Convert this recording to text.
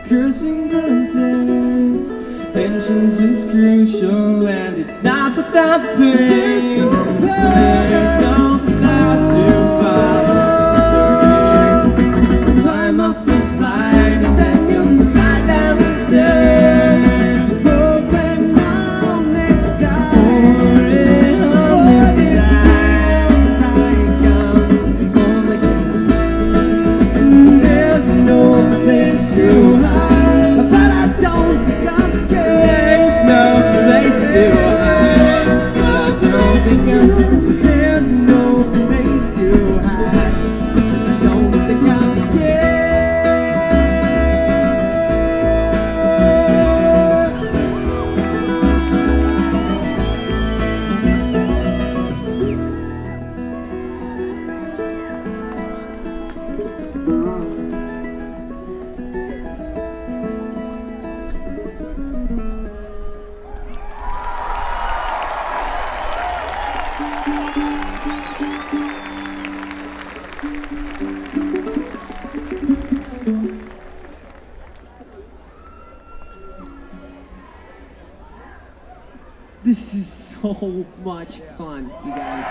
cursing the day. Patience is crucial and it's not without pain. There's no path to follow. Climb up the slide and then you'll slide down the stairs. Open on this side. There's no place to hide, but I don't think I'm scared. There's no place to hide, but I don't think I'm scared. There's no place to hide, but I don't think I'm scared. This is so much fun, you guys.